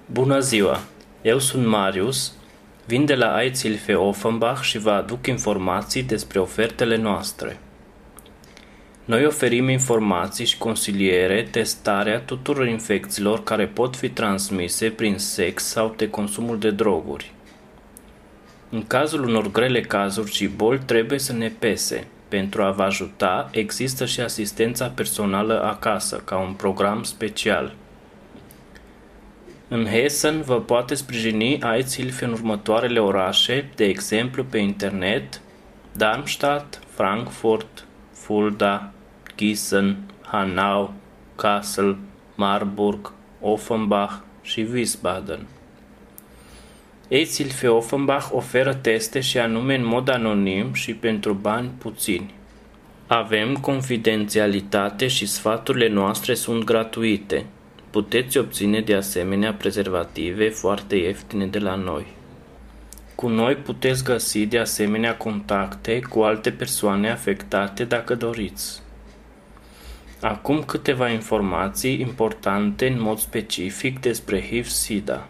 Bună ziua! Eu sunt Marius, vin de la AIDS Hilfe Offenbach și vă aduc informații despre ofertele noastre. Noi oferim informații și consiliere, testarea tuturor infecțiilor care pot fi transmise prin sex sau de consumul de droguri. În cazul unor grele cazuri și boli trebuie să ne pese. Pentru a vă ajuta, există și asistența personală acasă, ca un program special. În Hessen vă poate sprijini AIDS Hilfe în următoarele orașe, de exemplu pe internet: Darmstadt, Frankfurt, Fulda, Gießen, Hanau, Kassel, Marburg, Offenbach și Wiesbaden. AIDS Hilfe Offenbach oferă teste și anume în mod anonim și pentru bani puțini. Avem confidențialitate și sfaturile noastre sunt gratuite. Puteți obține de asemenea prezervative foarte ieftine de la noi. Cu noi puteți găsi de asemenea contacte cu alte persoane afectate dacă doriți. Acum câteva informații importante în mod specific despre HIV-SIDA.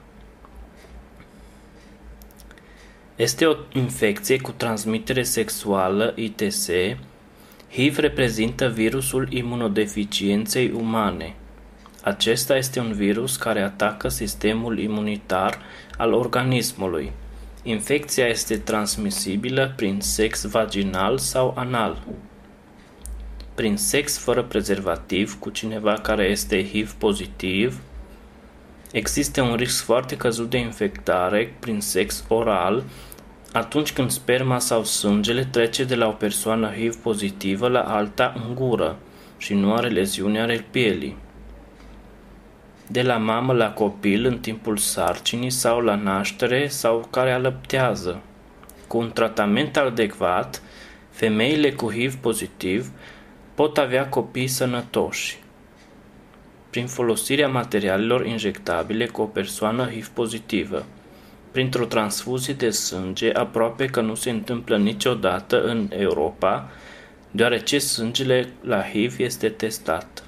Este o infecție cu transmitere sexuală, ITS. HIV reprezintă virusul imunodeficienței umane. Acesta este un virus care atacă sistemul imunitar al organismului. Infecția este transmisibilă prin sex vaginal sau anal, prin sex fără prezervativ cu cineva care este HIV pozitiv. Există un risc foarte căzut de infectare prin sex oral atunci când sperma sau sângele trece de la o persoană HIV pozitivă la alta în gură și nu are leziuni ale pielii. De la mamă la copil în timpul sarcinii sau la naștere sau care alăptează. Cu un tratament adecvat, femeile cu HIV pozitiv pot avea copii sănătoși. Prin folosirea materialelor injectabile cu o persoană HIV pozitivă. Printr-o transfuzie de sânge aproape că nu se întâmplă niciodată în Europa, deoarece sângele la HIV este testat.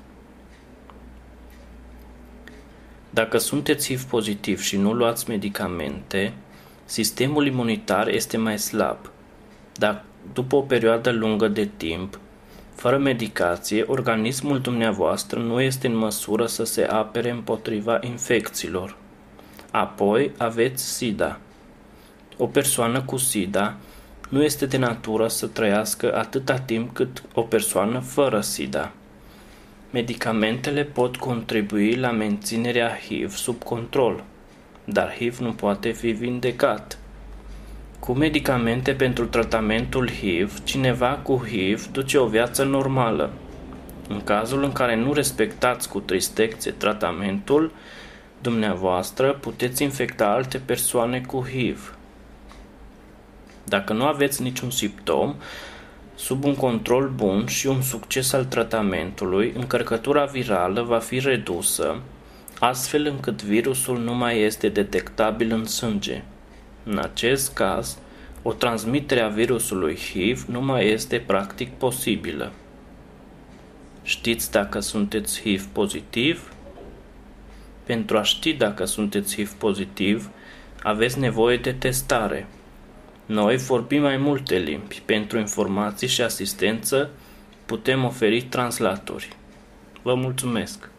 Dacă sunteți HIV pozitiv și nu luați medicamente, sistemul imunitar este mai slab. Dar după o perioadă lungă de timp, fără medicație, organismul dumneavoastră nu este în măsură să se apere împotriva infecțiilor. Apoi aveți SIDA. O persoană cu SIDA nu este de natură să trăiască atâta timp cât o persoană fără SIDA. Medicamentele pot contribui la menținerea HIV sub control, dar HIV nu poate fi vindecat. Cu medicamente pentru tratamentul HIV, cineva cu HIV duce o viață normală. În cazul în care nu respectați cu tristețe tratamentul, dumneavoastră puteți infecta alte persoane cu HIV. Dacă nu aveți niciun simptom, sub un control bun și un succes al tratamentului, încărcătura virală va fi redusă, astfel încât virusul nu mai este detectabil în sânge. În acest caz, o transmitere a virusului HIV nu mai este practic posibilă. Știți dacă sunteți HIV pozitiv? Pentru a ști dacă sunteți HIV pozitiv, aveți nevoie de testare. Noi vorbim mai multe limbi. Pentru informații și asistență putem oferi translatori. Vă mulțumesc!